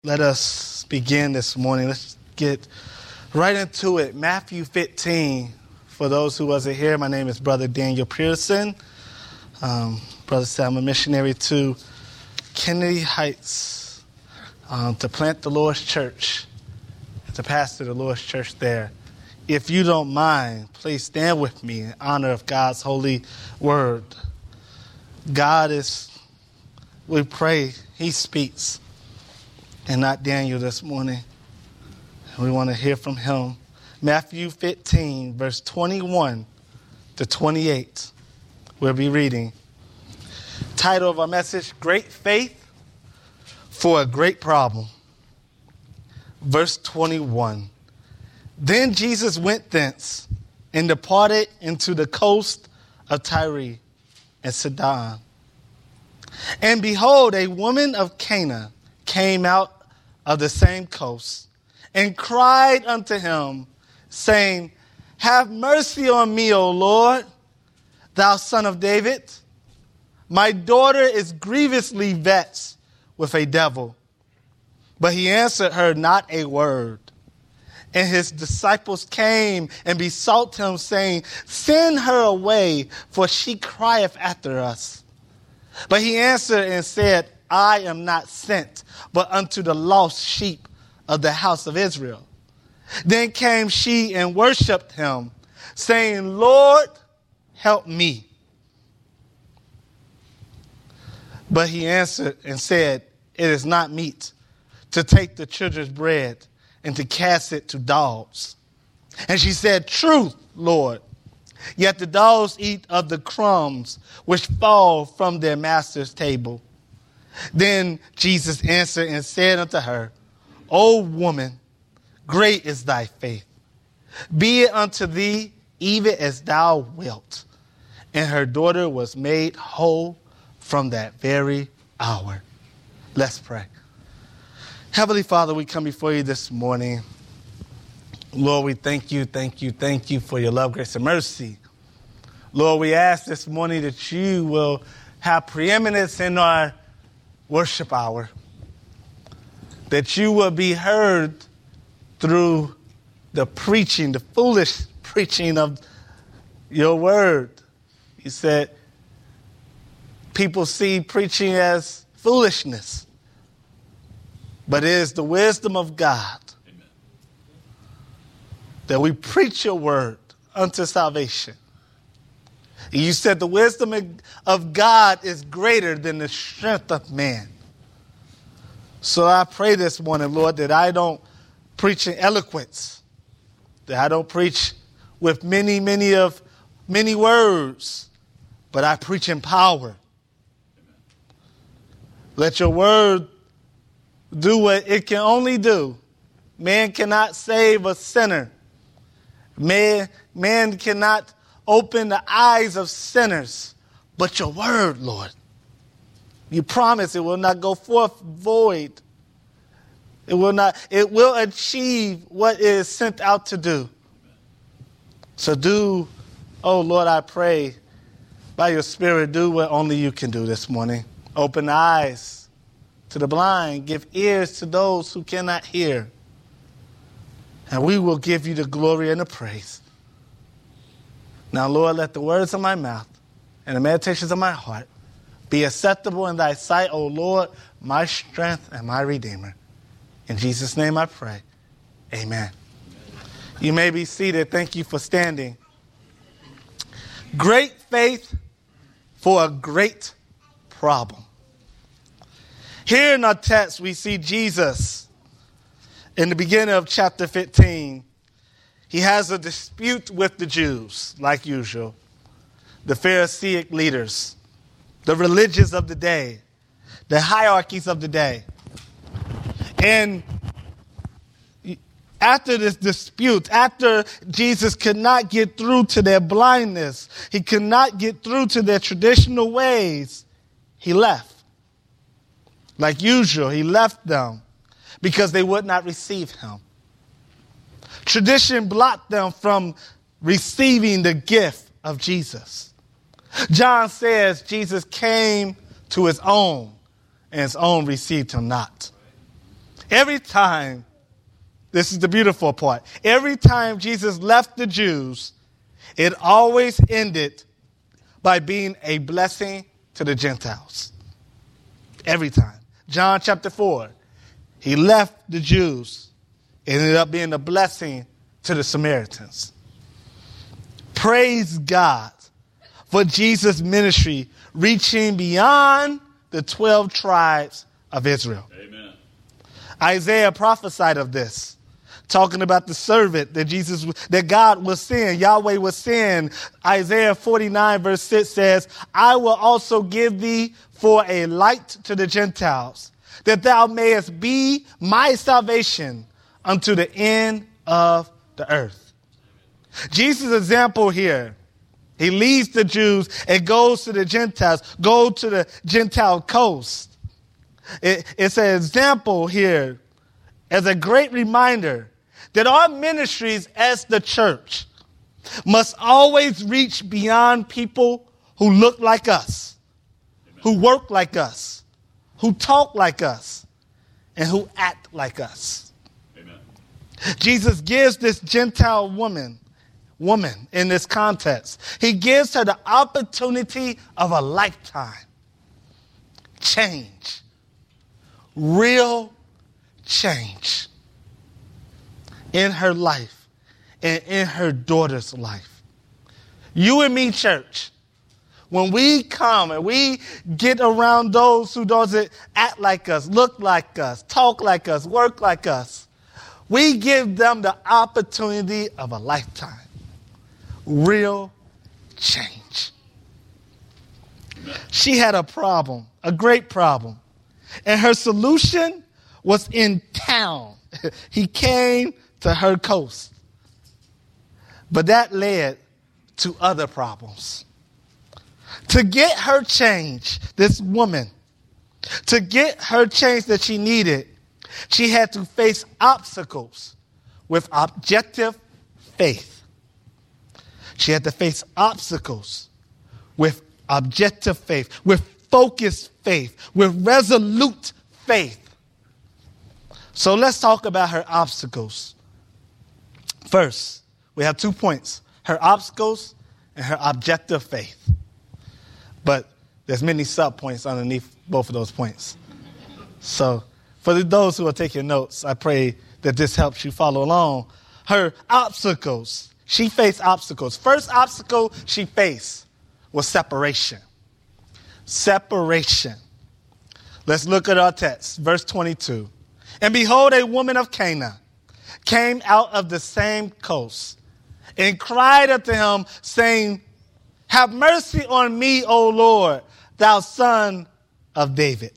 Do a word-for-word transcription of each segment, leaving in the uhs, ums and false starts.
Let us begin this morning. Let's get right into it. Matthew fifteen. For those who wasn't here, my name is Brother Daniel Pearson. Um, Brother said I'm a missionary to Kennedy Heights um, to plant the Lord's church, to pastor the Lord's church there. If you don't mind, please stand with me in honor of God's holy word. God is, we pray, He speaks. And not Daniel this morning. We want to hear from him. Matthew fifteen, verse twenty-one to twenty-eight. We'll be reading. Title of our message, Great Faith for a Great Problem. Verse twenty-one. Then Jesus went thence and departed into the coast of Tyre and Sidon. And behold, a woman of Canaan came out of the same coast and cried unto him, saying, Have mercy on me, O Lord, thou son of David. My daughter is grievously vexed with a devil. But he answered her not a word. And his disciples came and besought him, saying, Send her away, for she crieth after us. But he answered and said, I am not sent, but unto the lost sheep of the house of Israel. Then came she and worshipped him, saying, Lord, help me. But he answered and said, It is not meet to take the children's bread and to cast it to dogs. And she said, Truth, Lord. Yet the dogs eat of the crumbs which fall from their master's table. Then Jesus answered and said unto her, O woman, great is thy faith. Be it unto thee even as thou wilt. And her daughter was made whole from that very hour. Let's pray. Heavenly Father, we come before you this morning. Lord, we thank you, thank you, thank you for your love, grace, and mercy. Lord, we ask this morning that you will have preeminence in our worship hour, that you will be heard through the preaching, the foolish preaching of your word. You said people see preaching as foolishness, but it is the wisdom of God. Amen. That we preach your word unto salvation. You said the wisdom of God is greater than the strength of man. So I pray this morning, Lord, that I don't preach in eloquence, that I don't preach with many, many of many words, but I preach in power. Let your word do what it can only do. Man cannot save a sinner. Man, man cannot open the eyes of sinners, but your word, Lord. You promise it will not go forth void. It will not, it will achieve what it is sent out to do. So do, oh Lord, I pray, by your Spirit, do what only you can do this morning. Open eyes to the blind, give ears to those who cannot hear. And we will give you the glory and the praise. Now, Lord, let the words of my mouth and the meditations of my heart be acceptable in thy sight, O Lord, my strength and my redeemer. In Jesus' name I pray. Amen. You may be seated. Thank you for standing. Great faith for a great problem. Here in our text, we see Jesus in the beginning of chapter fifteen. He has a dispute with the Jews, like usual, the Pharisaic leaders, the religions of the day, the hierarchies of the day. And after this dispute, after Jesus could not get through to their blindness, he could not get through to their traditional ways, he left. Like usual, he left them because they would not receive him. Tradition blocked them from receiving the gift of Jesus. John says Jesus came to his own, and his own received him not. Every time, this is the beautiful part, every time Jesus left the Jews, it always ended by being a blessing to the Gentiles. Every time. John chapter four, he left the Jews. It ended up being a blessing to the Samaritans. Praise God for Jesus' ministry reaching beyond the twelve tribes of Israel. Amen. Isaiah prophesied of this, talking about the servant that Jesus, that God will send, Yahweh will send. Isaiah forty-nine verse six says, I will also give thee for a light to the Gentiles, that thou mayest be my salvation unto the end of the earth. Jesus' example here, he leaves the Jews and goes to the Gentiles, go to the Gentile coast. It, it's an example here as a great reminder that our ministries as the church must always reach beyond people who look like us, Amen. Who work like us, who talk like us, and who act like us. Amen. Jesus gives this Gentile woman, woman in this context, he gives her the opportunity of a lifetime. Change. Real change in her life and in her daughter's life. You and me, church, when we come and we get around those who doesn't act like us, look like us, talk like us, work like us, we give them the opportunity of a lifetime. Real change. She had a problem, a great problem, and her solution was in town. He came to her coast. But that led to other problems. To get her change, this woman, to get her change that she needed, she had to face obstacles with objective faith. She had to face obstacles with objective faith, with focused faith, with resolute faith. So let's talk about her obstacles. First, we have two points, her obstacles and her objective faith. But there's many sub-points underneath both of those points. So for those who are taking notes, I pray that this helps you follow along. Her obstacles, she faced obstacles. First obstacle she faced was separation. Separation. Let's look at our text, verse twenty-two. And behold, a woman of Canaan came out of the same coast and cried unto him, saying, have mercy on me, O Lord, thou son of David.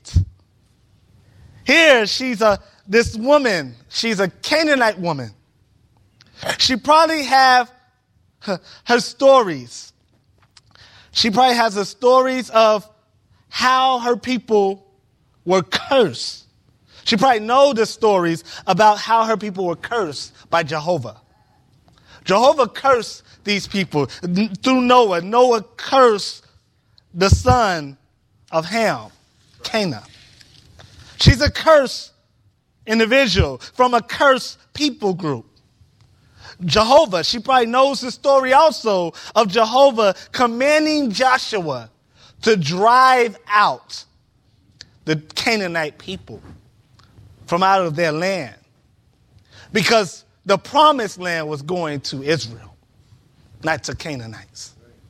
Here, she's a, this woman, she's a Canaanite woman. She probably have her, her stories. She probably has the stories of how her people were cursed. She probably knows the stories about how her people were cursed by Jehovah. Jehovah cursed these people through Noah. Noah cursed the son of Ham, Canaan. She's a cursed individual from a cursed people group. Jehovah, she probably knows the story also of Jehovah commanding Joshua to drive out the Canaanite people from out of their land, because the promised land was going to Israel, not to Canaanites.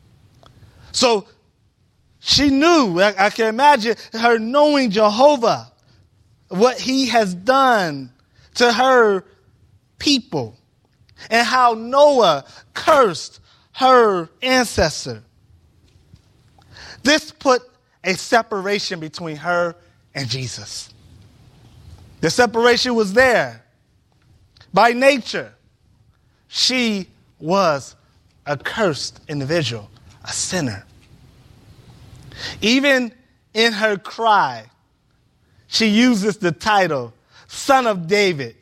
So she knew, I, I can imagine her knowing Jehovah, what he has done to her people, and how Noah cursed her ancestor. This put a separation between her and Jesus. The separation was there. By nature, she was a cursed individual, a sinner. Even in her cry, she uses the title, Son of David.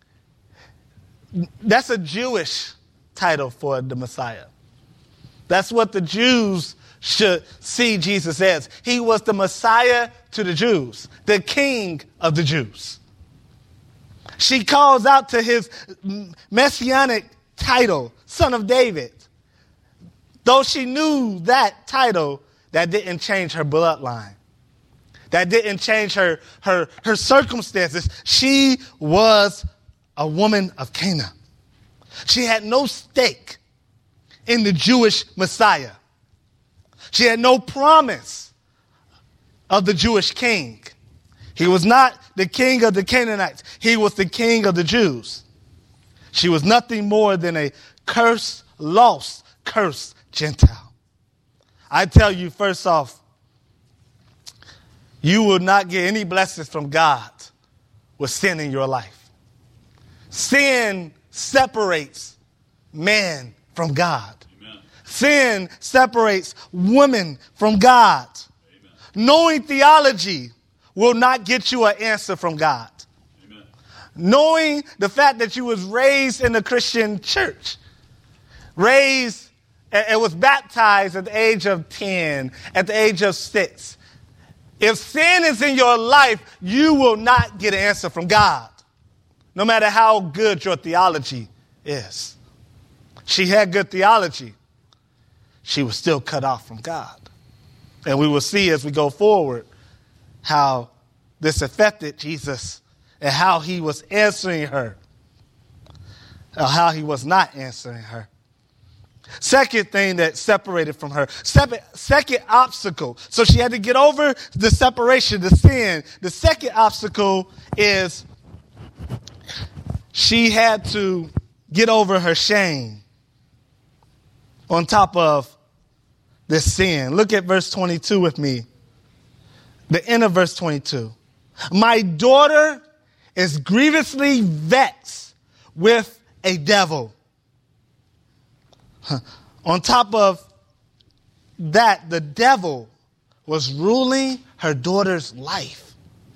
That's a Jewish title for the Messiah. That's what the Jews should see Jesus as. He was the Messiah to the Jews, the King of the Jews. She calls out to his messianic title, Son of David. Though she knew that title, that didn't change her bloodline. That didn't change her, her, her circumstances. She was a woman of Canaan. She had no stake in the Jewish Messiah. She had no promise of the Jewish king. He was not the king of the Canaanites. He was the king of the Jews. She was nothing more than a cursed, lost, cursed Gentile. I tell you, first off, you will not get any blessings from God with sin in your life. Sin separates man from God. Amen. Sin separates women from God. Amen. Knowing theology will not get you an answer from God. Amen. Knowing the fact that you was raised in a Christian church, raised and was baptized at the age of ten, at the age of six. If sin is in your life, you will not get an answer from God, no matter how good your theology is. She had good theology. She was still cut off from God. And we will see as we go forward how this affected Jesus and how he was answering her, or how he was not answering her. Second thing that separated from her, second, second obstacle. So she had to get over the separation, the sin. The second obstacle is she had to get over her shame on top of this sin. Look at verse twenty-two with me. The end of verse twenty-two. My daughter is grievously vexed with a devil. On top of that, the devil was ruling her daughter's life.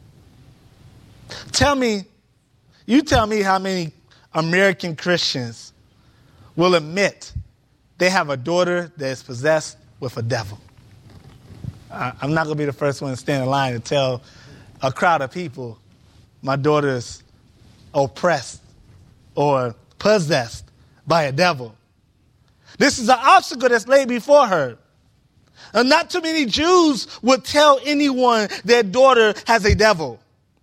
Tell me, you tell me how many American Christians will admit they have a daughter that is possessed with a devil. I'm not going to be the first one to stand in line and tell a crowd of people my daughter is oppressed or possessed by a devil. This is an obstacle that's laid before her. And not too many Jews would tell anyone their daughter has a devil.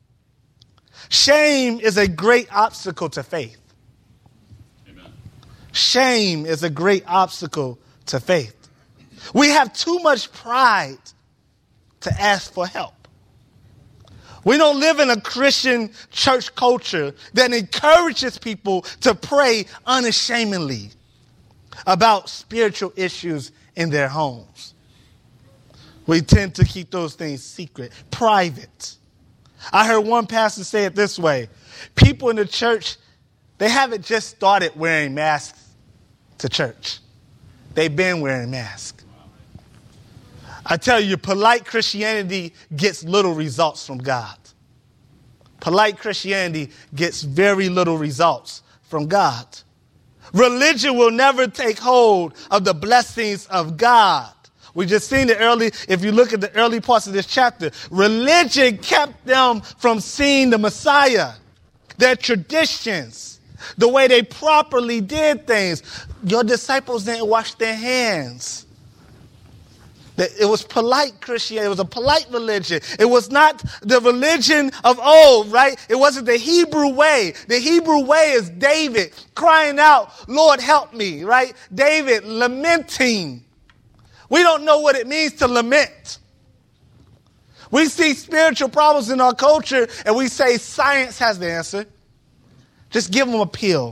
Shame is a great obstacle to faith. Amen. Shame is a great obstacle to faith. We have too much pride to ask for help. We don't live in a Christian church culture that encourages people to pray unashamedly about spiritual issues in their homes. We tend to keep those things secret, private. I heard one pastor say it this way. People in the church, they haven't just started wearing masks to church. They've been wearing masks. I tell you, polite Christianity gets little results from God. Polite Christianity gets very little results from God. Religion will never take hold of the blessings of God. We just seen it early. If you look at the early parts of this chapter, religion kept them from seeing the Messiah, their traditions, the way they properly did things. Your disciples didn't wash their hands. It was polite Christianity. It was a polite religion. It was not the religion of old, right? It wasn't the Hebrew way. The Hebrew way is David crying out, Lord, help me, right? David lamenting. We don't know what it means to lament. We see spiritual problems in our culture and we say science has the answer. Just give them a pill.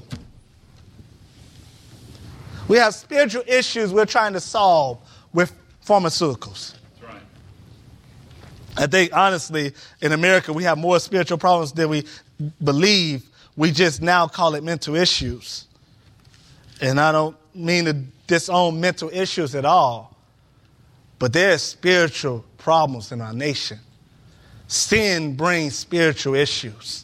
We have spiritual issues we're trying to solve with pharmaceuticals. That's right. I think, honestly, in America, we have more spiritual problems than we believe. We just now call it mental issues. And I don't mean to disown mental issues at all. But there's spiritual problems in our nation. Sin brings spiritual issues.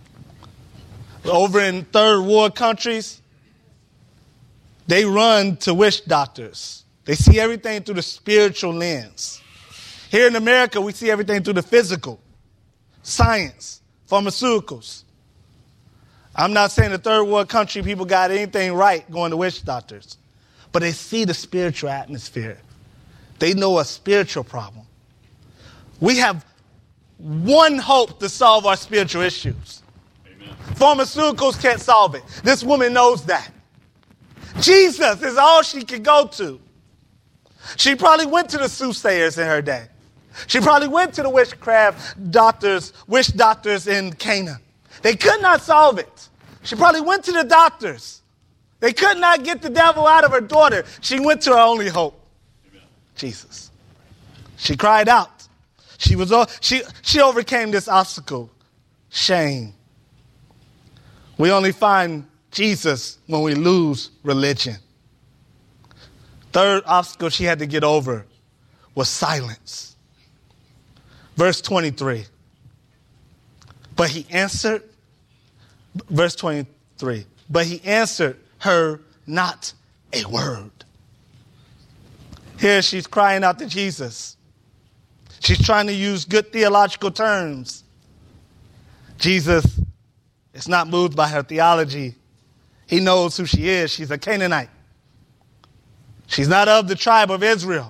Over in third world countries, they run to witch doctors. They see everything through the spiritual lens. Here in America, we see everything through the physical, science, pharmaceuticals. I'm not saying the third world country people got anything right going to witch doctors, but they see the spiritual atmosphere. They know a spiritual problem. We have one hope to solve our spiritual issues. Amen. Pharmaceuticals can't solve it. This woman knows that. Jesus is all she could go to. She probably went to the soothsayers in her day. She probably went to the witchcraft doctors, witch doctors in Cana. They could not solve it. She probably went to the doctors. They could not get the devil out of her daughter. She went to her only hope, Amen. Jesus. She cried out. She was she she overcame this obstacle, shame. We only find Jesus when we lose religion. Third obstacle she had to get over was silence. Verse twenty-three. But he answered, verse twenty-three, but he answered her not a word. Here she's crying out to Jesus. She's trying to use good theological terms. Jesus is not moved by her theology. He knows who she is. She's a Canaanite. She's not of the tribe of Israel.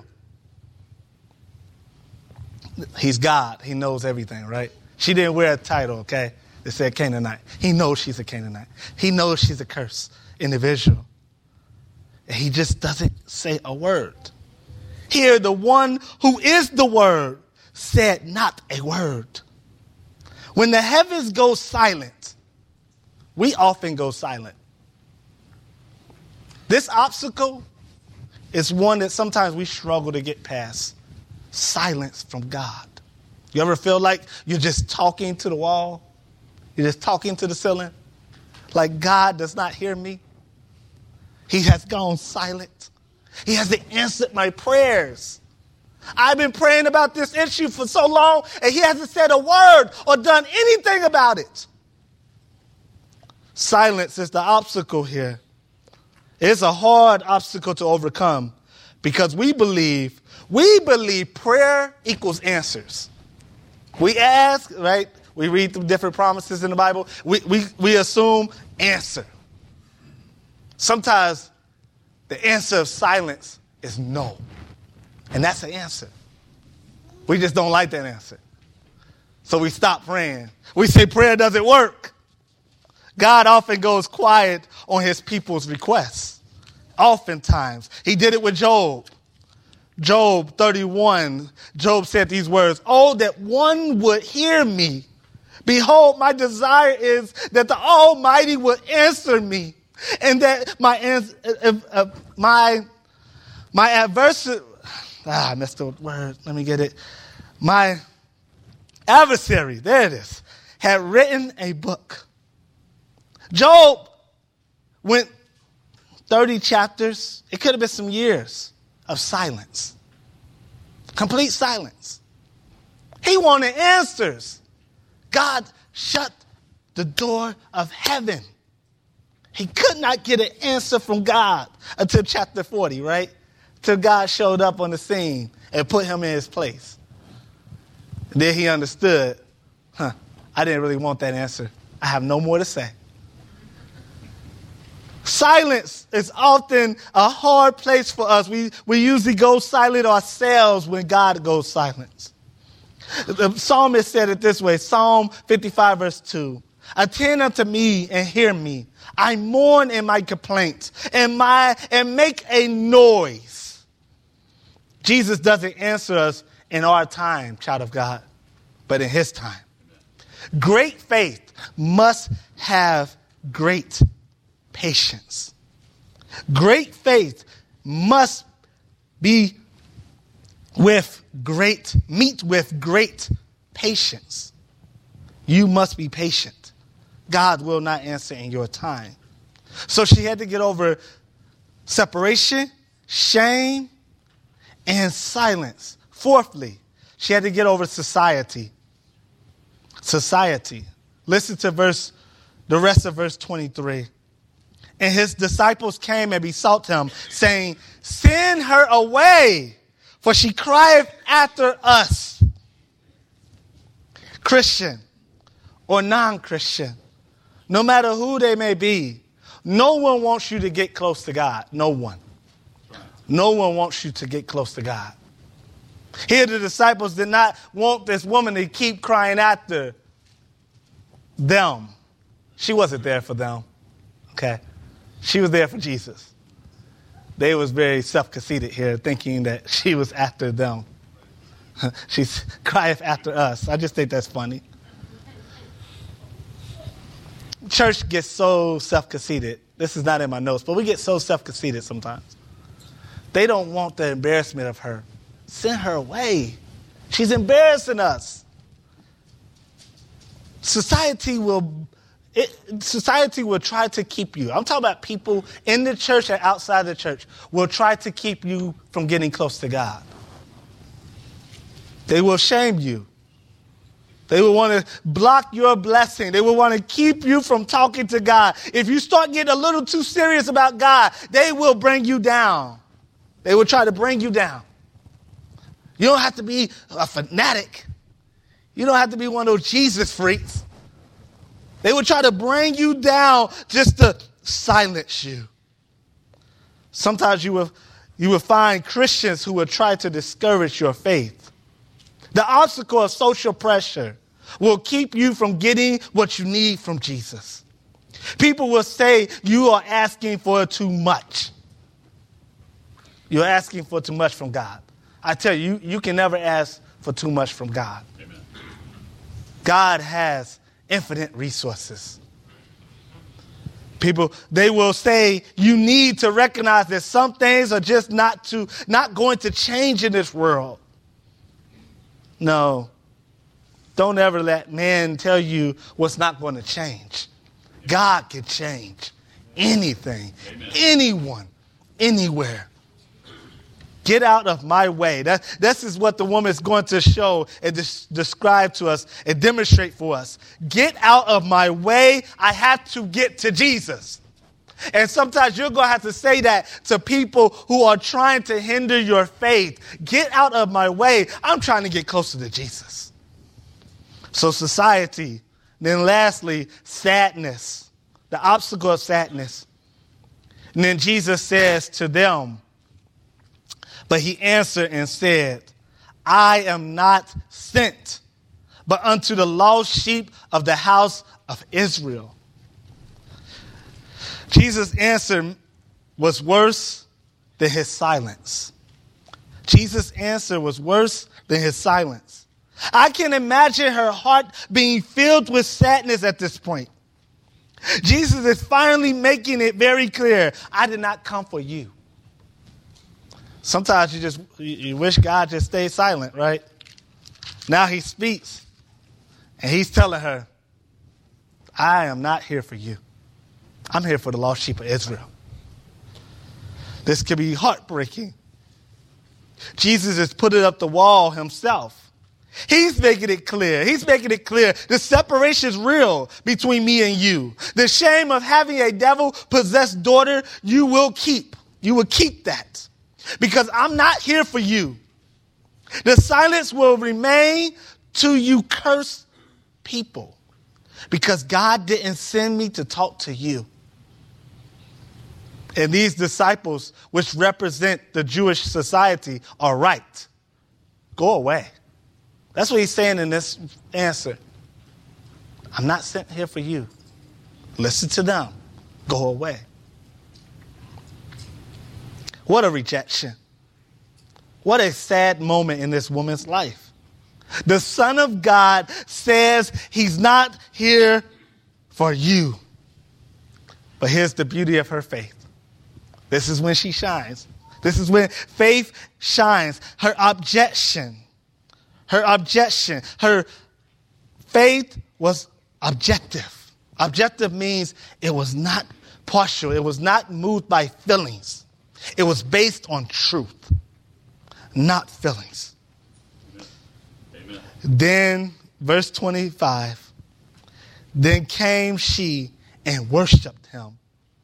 He's God. He knows everything, right? She didn't wear a title, okay? It said Canaanite. He knows she's a Canaanite. He knows she's a cursed individual. And he just doesn't say a word. Here, the one who is the word said not a word. When the heavens go silent, we often go silent. This obstacle is one that sometimes we struggle to get past. Silence from God. You ever feel like you're just talking to the wall? You're just talking to the ceiling? Like God does not hear me? He has gone silent. He hasn't answered my prayers. I've been praying about this issue for so long, and he hasn't said a word or done anything about it. Silence is the obstacle here. It's a hard obstacle to overcome because we believe, we believe prayer equals answers. We ask, right? We read through different promises in the Bible. We, we, we assume answer. Sometimes the answer of silence is no. And that's the answer. We just don't like that answer. So we stop praying. We say prayer doesn't work. God often goes quiet on his people's requests. Oftentimes. He did it with Job. Job thirty-one, Job said these words, "Oh, that one would hear me. Behold, my desire is that the Almighty would answer me, and that my uh, uh, my my adversary, ah, I missed the word. Let me get it. My adversary, there it is, had written a book." Job went thirty chapters. It could have been some years of silence. Complete silence. He wanted answers. God shut the door of heaven. He could not get an answer from God until chapter forty, right? Till God showed up on the scene and put him in his place. And then he understood, huh, I didn't really want that answer. I have no more to say. Silence is often a hard place for us. We, we usually go silent ourselves when God goes silent. The psalmist said it this way, Psalm fifty-five, verse two. "Attend unto me and hear me. I mourn in my complaint and, my, and make a noise." Jesus doesn't answer us in our time, child of God, but in his time. Great faith must have great patience. Great faith must be with great, meet with great patience. You must be patient. God will not answer in your time. So she had to get over separation, shame, and silence. Fourthly, she had to get over society. Society. Listen to verse, the rest of verse twenty-three. "And his disciples came and besought him, saying, Send her away, for she crieth after us." Christian or non-Christian, no matter who they may be, no one wants you to get close to God. No one. No one wants you to get close to God. Here the disciples did not want this woman to keep crying after them. She wasn't there for them. Okay? She was there for Jesus. They was very self-conceited here, thinking that she was after them. She's crieth after us. I just think that's funny. Church gets so self-conceited. This is not in my notes, but we get so self-conceited sometimes. They don't want the embarrassment of her. Send her away. She's embarrassing us. Society will, it, society will try to keep you. I'm talking about people in the church and outside the church will try to keep you from getting close to God. They will shame you. They will want to block your blessing. They will want to keep you from talking to God. If you start getting a little too serious about God, they will bring you down. They will try to bring you down. You don't have to be a fanatic. You don't have to be one of those Jesus freaks. They will try to bring you down just to silence you. Sometimes you will, you will find Christians who will try to discourage your faith. The obstacle of social pressure will keep you from getting what you need from Jesus. People will say you are asking for too much. You're asking for too much from God. I tell you, you can never ask for too much from God. Amen. God has infinite resources. People, they will say you need to recognize that some things are just not to, not going to change in this world. No, don't ever let man tell you what's not going to change. God can change anything, Amen. Anyone, anywhere. Get out of my way. That, this is what the woman is going to show and des- describe to us and demonstrate for us. Get out of my way. I have to get to Jesus. And sometimes you're going to have to say that to people who are trying to hinder your faith. Get out of my way. I'm trying to get closer to Jesus. So society. Then lastly, sadness. The obstacle of sadness. And then Jesus says to them, but he answered and said, I am not sent, but unto the lost sheep of the house of Israel. Jesus' answer was worse than his silence. Jesus' answer was worse than his silence. I can imagine her heart being filled with sadness at this point. Jesus is finally making it very clear. I did not come for you. Sometimes you just, you wish God just stayed silent, right? Now he speaks and he's telling her, I am not here for you. I'm here for the lost sheep of Israel. This could be heartbreaking. Jesus is putting up the wall himself. He's making it clear. He's making it clear. The separation is real between me and you. The shame of having a devil-possessed daughter, you will keep. You will keep that. Because I'm not here for you. The silence will remain to you cursed people. Because God didn't send me to talk to you. And these disciples, which represent the Jewish society, are right. Go away. That's what he's saying in this answer. I'm not sent here for you. Listen to them. Go away. What a rejection. What a sad moment in this woman's life. The Son of God says he's not here for you. But here's the beauty of her faith. This is when she shines. This is when faith shines. Her objection. Her objection. Her faith was objective. Objective means it was not partial. It was not moved by feelings. It was based on truth, not feelings. Amen. Then, verse twenty-five, then came she and worshiped him.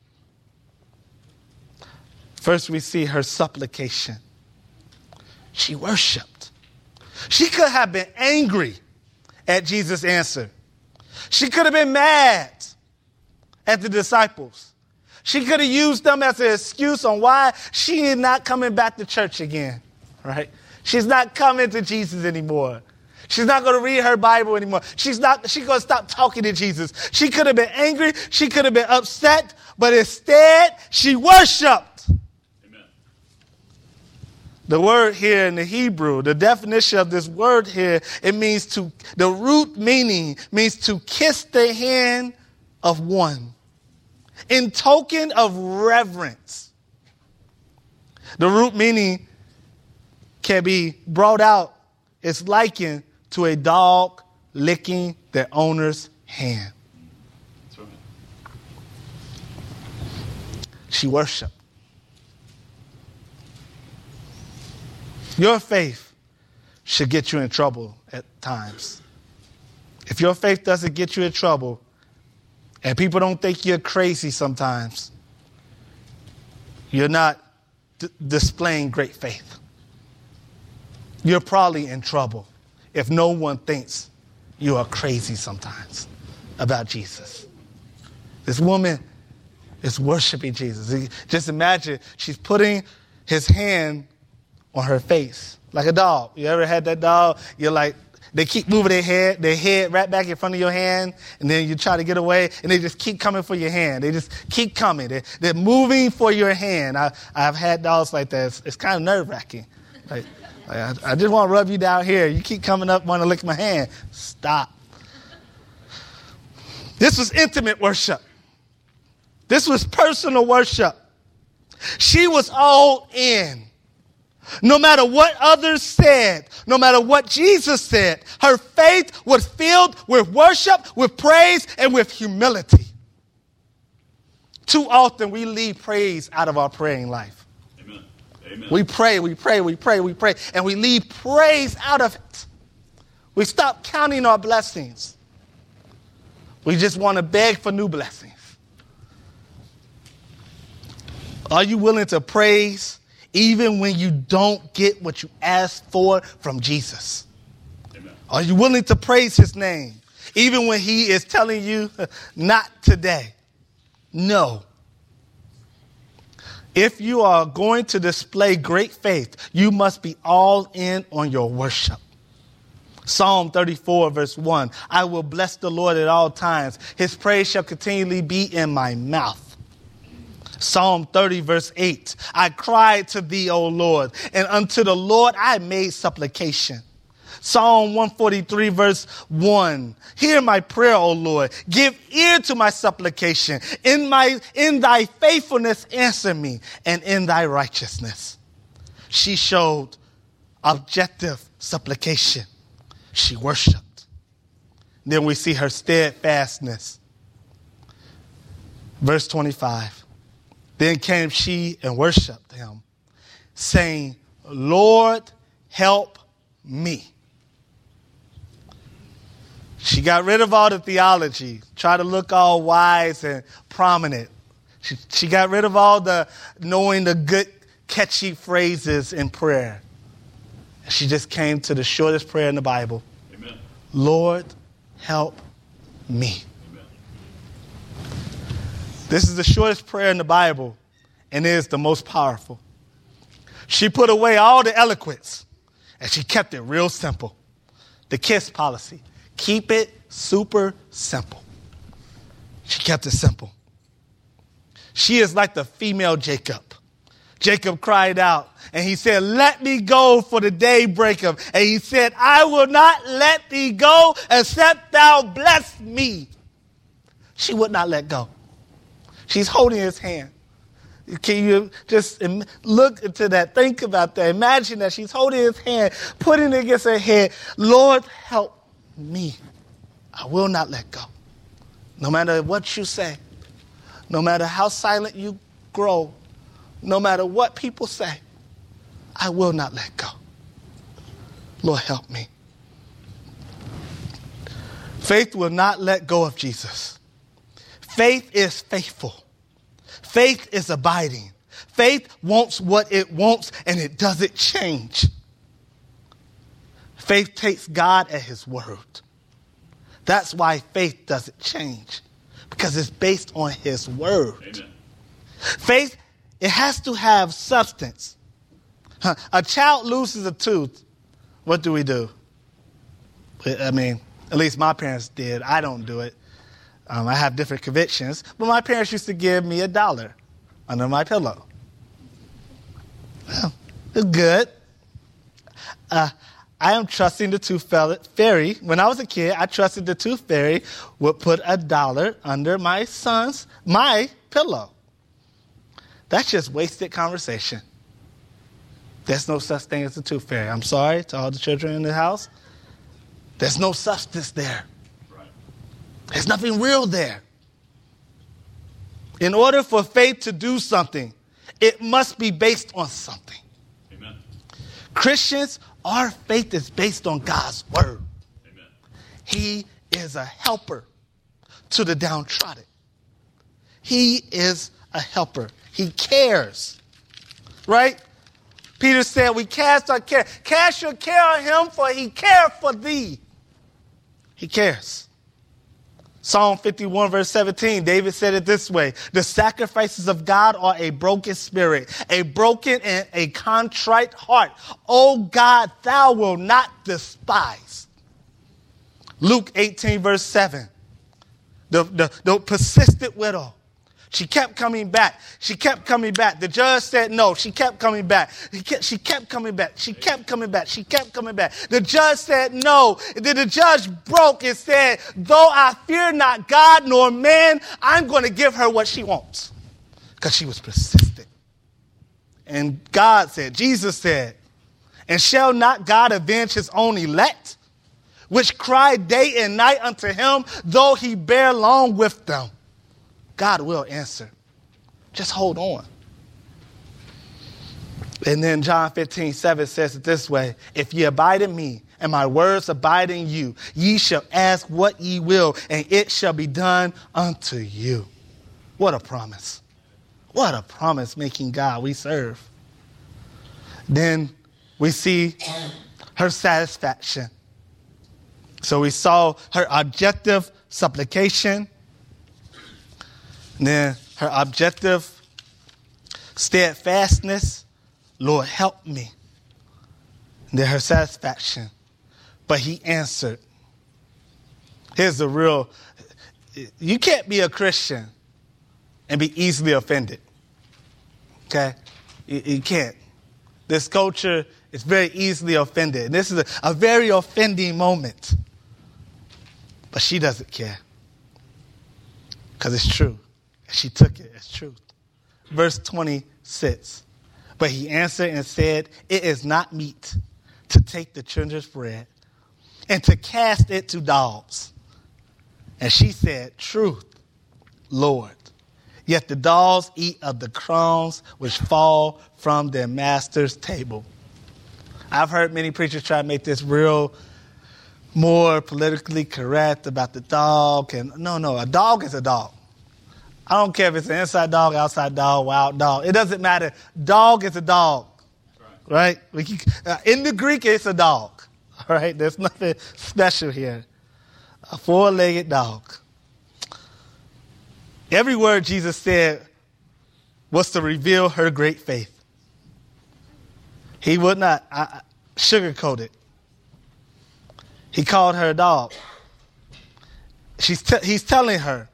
First, we see her supplication. She worshiped. She could have been angry at Jesus' answer. She could have been mad. at the disciples. She could have used them as an excuse on why she is not coming back to church again, right? She's not coming to Jesus anymore. She's not going to read her Bible anymore. She's not, she's going to stop talking to Jesus. She could have been angry. She could have been upset, but instead she worshiped. Amen. The word here in the Hebrew, the definition of this word here, it means to, the root meaning means to kiss the hand of one in token of reverence. The root meaning can be brought out. It's likened to a dog licking their owner's hand. That's right. She worshiped. Your faith should get you in trouble at times. If your faith doesn't get you in trouble, and people don't think you're crazy sometimes, you're not d- displaying great faith. You're probably in trouble if no one thinks you are crazy sometimes about Jesus. This woman is worshiping Jesus. Just imagine she's putting his hand on her face like a dog. You ever had that dog? You're like, they keep moving their head, their head right back in front of your hand, and then you try to get away, and they just keep coming for your hand. They just keep coming. They're, they're moving for your hand. I, I've had dogs like that. It's, it's kind of nerve-wracking. Like, I, I just want to rub you down here. You keep coming up, want to lick my hand. Stop. This was intimate worship. This was personal worship. She was all in. No matter what others said, no matter what Jesus said, her faith was filled with worship, with praise, and with humility. Too often we leave praise out of our praying life. Amen. We pray, we pray, we pray, we pray, and we leave praise out of it. We stop counting our blessings. We just want to beg for new blessings. Are you willing to praise even when you don't get what you asked for from Jesus? Amen. Are you willing to praise his name even when he is telling you not today? No. If you are going to display great faith, you must be all in on your worship. Psalm thirty-four, verse one, I will bless the Lord at all times. His praise shall continually be in my mouth. Psalm thirty, verse eight, I cried to thee, O Lord, and unto the Lord I made supplication. Psalm one forty-three, verse one. Hear my prayer, O Lord. Give ear to my supplication. In my, in thy faithfulness, answer me, and in thy righteousness. She showed objective supplication. She worshiped. Then we see her steadfastness. Verse twenty-five. Then came she and worshiped him, saying, Lord, help me. She got rid of all the theology, tried to look all wise and prominent. She, she got rid of all the knowing the good, catchy phrases in prayer. She just came to the shortest prayer in the Bible. Amen. Lord, help me. Amen. This is the shortest prayer in the Bible, and it is the most powerful. She put away all the eloquence, and she kept it real simple. The KISS policy. Keep it super simple. She kept it simple. She is like the female Jacob. Jacob cried out, and he said, let me go, for the day breaketh. And he said, I will not let thee go except thou bless me. She would not let go. She's holding his hand. Can you just look into that? Think about that. Imagine that she's holding his hand, putting it against her head. Lord, help me. I will not let go. No matter what you say, no matter how silent you grow, no matter what people say, I will not let go. Lord, help me. Faith will not let go of Jesus. Faith is faithful. Faith is abiding. Faith wants what it wants, and it doesn't change. Faith takes God at his word. That's why faith doesn't change. because it's based on his word. Amen. Faith, it has to have substance. Huh. A child loses a tooth. What do we do? I mean, at least my parents did. I don't do it. Um, I have different convictions. But my parents used to give me a dollar under my pillow. Well, it's good. Uh, I am trusting the tooth fairy. When I was a kid, I trusted the tooth fairy would put a dollar under my son's, my pillow. That's just wasted conversation. There's no such thing as a tooth fairy. I'm sorry to all the children in the house. There's no substance there. Right. There's nothing real there. In order for faith to do something, it must be based on something. Amen. Christians, our faith is based on God's word. Amen. He is a helper to the downtrodden. He is a helper. He cares. Right? Peter said, we cast our care. Cast your care on him, for he cares for thee. He cares. Psalm fifty-one, verse seventeen, David said it this way. The sacrifices of God are a broken spirit, a broken and a contrite heart. O God, thou wilt not despise. Luke eighteen, verse seven, the, the, the persistent widow. She kept coming back. She kept coming back. The judge said no. She kept coming back. He kept, she kept coming back. She kept coming back. She kept coming back. The judge said no. Then the judge broke and said, though I fear not God nor man, I'm going to give her what she wants. Because she was persistent. And God said, Jesus said, and shall not God avenge his own elect, which cry day and night unto him, though he bear long with them? God will answer. Just hold on. And then John fifteen, seven says it this way. If ye abide in me, and my words abide in you, ye shall ask what ye will, and it shall be done unto you. What a promise. What a promise-making God we serve. Then we see her satisfaction. So we saw her objective supplication. And then her objective steadfastness, Lord, help me. And then her satisfaction. But he answered. Here's the real, you can't be a Christian and be easily offended. Okay? You, you can't. This culture is very easily offended. And this is a, a very offending moment. But she doesn't care. Because it's true. She took it as truth. Verse twenty-six. But he answered and said, it is not meet to take the children's bread and to cast it to dogs. And she said, truth, Lord. Yet the dogs eat of the crumbs which fall from their master's table. I've heard many preachers try to make this real more politically correct about the dog. And no, no, a dog is a dog. I don't care if it's an inside dog, outside dog, wild dog. It doesn't matter. Dog is a dog, right? We can, uh, in the Greek, it's a dog, all right? There's nothing special here. A four-legged dog. Every word Jesus said was to reveal her great faith. He would not uh, sugarcoat it. He called her a dog. She's te- he's telling her,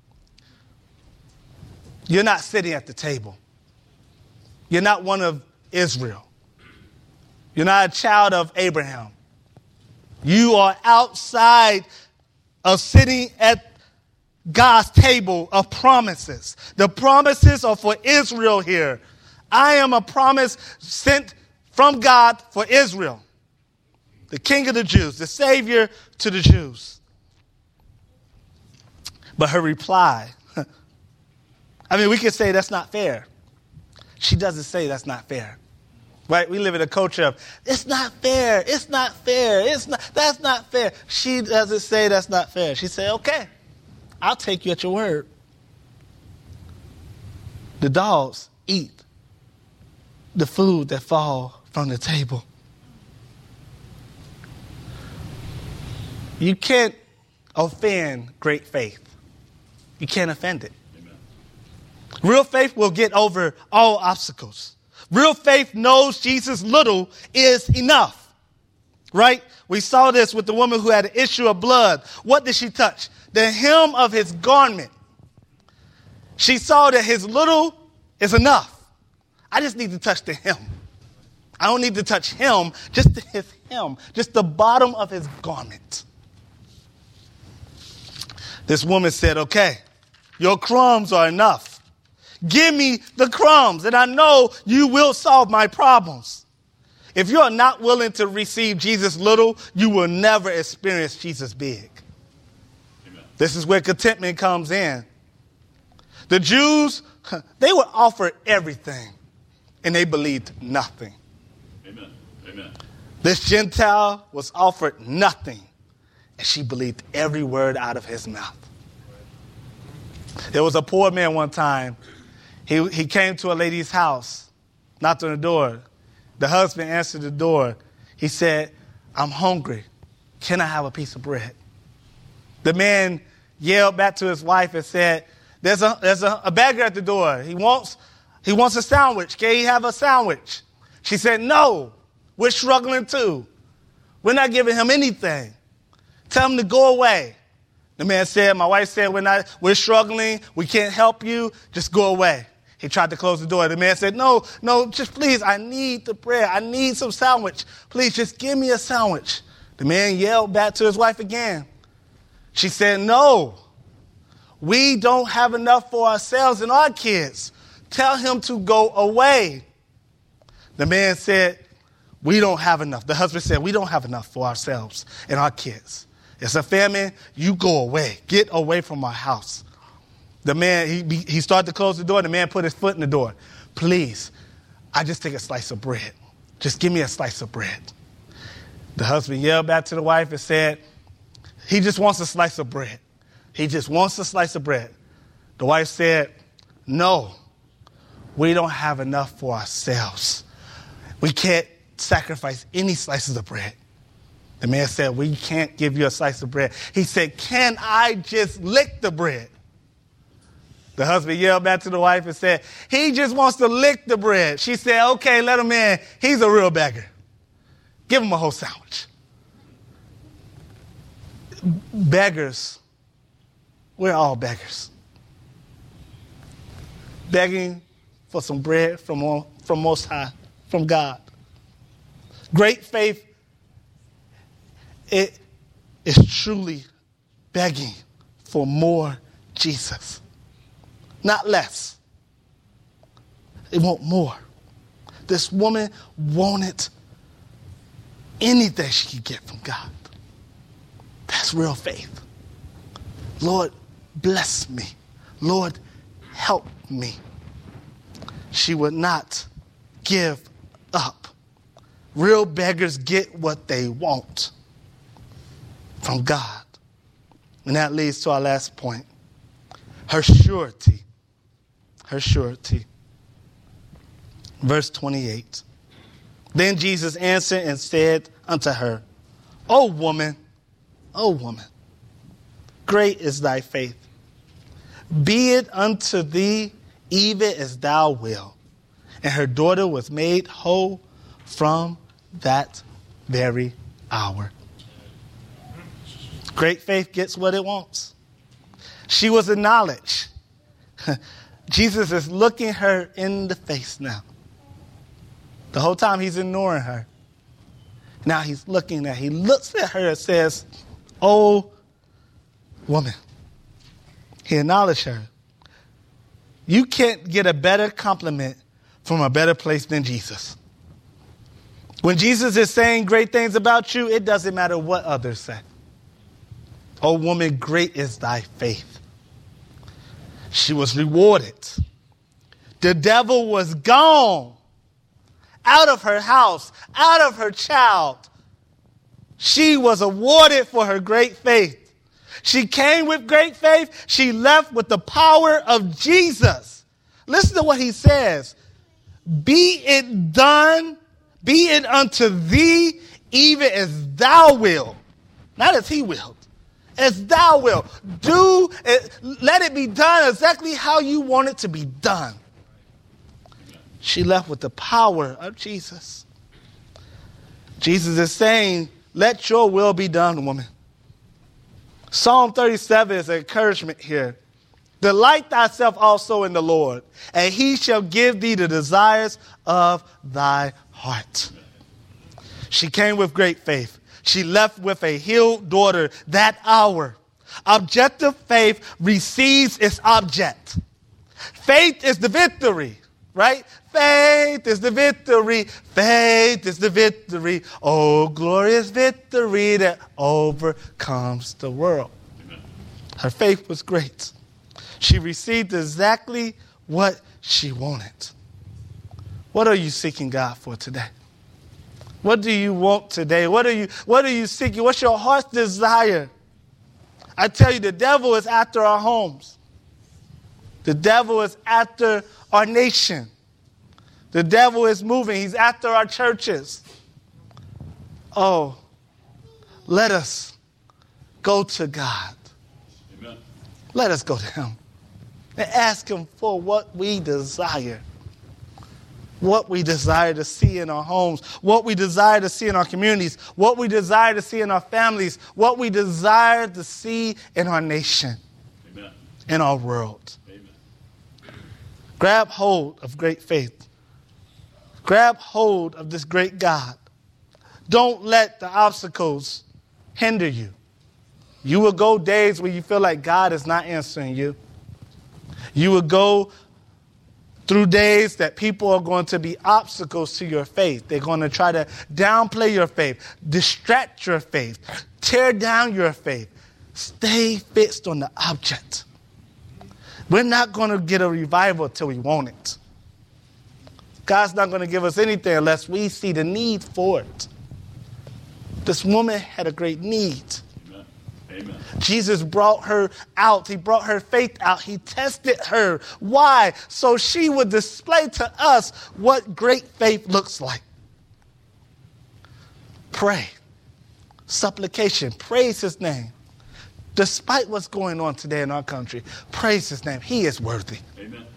you're not sitting at the table. You're not one of Israel. You're not a child of Abraham. You are outside of sitting at God's table of promises. The promises are for Israel here. I am a promise sent from God for Israel. The King of the Jews, the Savior to the Jews. But her reply, I mean, we could say that's not fair. She doesn't say that's not fair. Right? We live in a culture of, it's not fair, it's not fair, it's not, that's not fair. She doesn't say that's not fair. She said, okay, I'll take you at your word. The dogs eat the food that fall from the table. You can't offend great faith. You can't offend it. Amen. Real faith will get over all obstacles. Real faith knows Jesus' little is enough, right? We saw this with the woman who had an issue of blood. What did she touch? The hem of his garment. She saw that his little is enough. I just need to touch the hem. I don't need to touch him, just his hem, just the bottom of his garment. This woman said, okay, your crumbs are enough. Give me the crumbs, and I know you will solve my problems. If you're not willing to receive Jesus little, you will never experience Jesus big. Amen. This is where contentment comes in. The Jews, they were offered everything, and they believed nothing. Amen. Amen. This Gentile was offered nothing, and she believed every word out of his mouth. There was a poor man one time. He, he came to a lady's house, knocked on the door. The husband answered the door. He said, I'm hungry. Can I have a piece of bread? The man yelled back to his wife and said, there's a, there's a, a beggar at the door. He wants, he wants a sandwich. Can he have a sandwich? She said, no, we're struggling too. We're not giving him anything. Tell him to go away. The man said, my wife said, we're not, we're struggling. We can't help you. Just go away. He tried to close the door. The man said, no, no, just please, I need the bread. I need some sandwich. Please, just give me a sandwich. The man yelled back to his wife again. She said, no, we don't have enough for ourselves and our kids. Tell him to go away. The man said, we don't have enough. The husband said, we don't have enough for ourselves and our kids. It's a famine. You go away. Get away from our house. The man, he, he started to close the door. The man put his foot in the door. Please, I just take a slice of bread. Just give me a slice of bread. The husband yelled back to the wife and said, he just wants a slice of bread. He just wants a slice of bread. The wife said, no, we don't have enough for ourselves. We can't sacrifice any slices of bread. The man said, we can't give you a slice of bread. He said, can I just lick the bread? The husband yelled back to the wife and said, he just wants to lick the bread. She said, okay, let him in. He's a real beggar. Give him a whole sandwich. Beggars, we're all beggars. Begging for some bread from, from Most High, from God. Great faith, it is truly begging for more Jesus. Not less. They want more. This woman wanted anything she could get from God. That's real faith. Lord, bless me. Lord, help me. She would not give up. Real beggars get what they want from God. And that leads to our last point. Her surety. Her surety. Verse twenty-eight. Then Jesus answered and said unto her, O woman, O woman, great is thy faith. Be it unto thee even as thou wilt. And her daughter was made whole from that very hour. Great faith gets what it wants. She was acknowledged. Jesus is looking her in the face now. The whole time he's ignoring her. Now he's looking at her. He looks at her and says, "Oh, woman." He acknowledged her. You can't get a better compliment from a better place than Jesus. When Jesus is saying great things about you, it doesn't matter what others say. "Oh, woman, great is thy faith." She was rewarded. The devil was gone out of her house, out of her child. She was awarded for her great faith. She came with great faith. She left with the power of Jesus. Listen to what he says. Be it done, be it unto thee, even as thou wilt. Not as he willed, as thou wilt. Do it, let it be done exactly how you want it to be done. She left with the power of Jesus. Jesus is saying, let your will be done, woman. Psalm thirty-seven is an encouragement here. Delight thyself also in the Lord, and he shall give thee the desires of thy heart. She came with great faith. She left with a healed daughter that hour. Objective faith receives its object. Faith is the victory, right? Faith is the victory. Faith is the victory. Oh, glorious victory that overcomes the world. Amen. Her faith was great. She received exactly what she wanted. What are you seeking God for today? What do you want today? What are you, what are you seeking? What's your heart's desire? I tell you, the devil is after our homes. The devil is after our nation. The devil is moving. He's after our churches. Oh, let us go to God. Amen. Let us go to him and ask him for what we desire. What we desire to see in our homes, what we desire to see in our communities, what we desire to see in our families, what we desire to see in our nation, Amen. In our world. Amen. Grab hold of great faith. Grab hold of this great God. Don't let the obstacles hinder you. You will go days where you feel like God is not answering you. You will go through days that people are going to be obstacles to your faith. They're going to try to downplay your faith, distract your faith, tear down your faith. Stay fixed on the object. We're not going to get a revival till we want it. God's not going to give us anything unless we see the need for it. This woman had a great need. Amen. Jesus brought her out. He brought her faith out. He tested her. Why? So she would display to us what great faith looks like. Pray. Supplication. Praise his name. Despite what's going on today in our country, praise his name. He is worthy. Amen.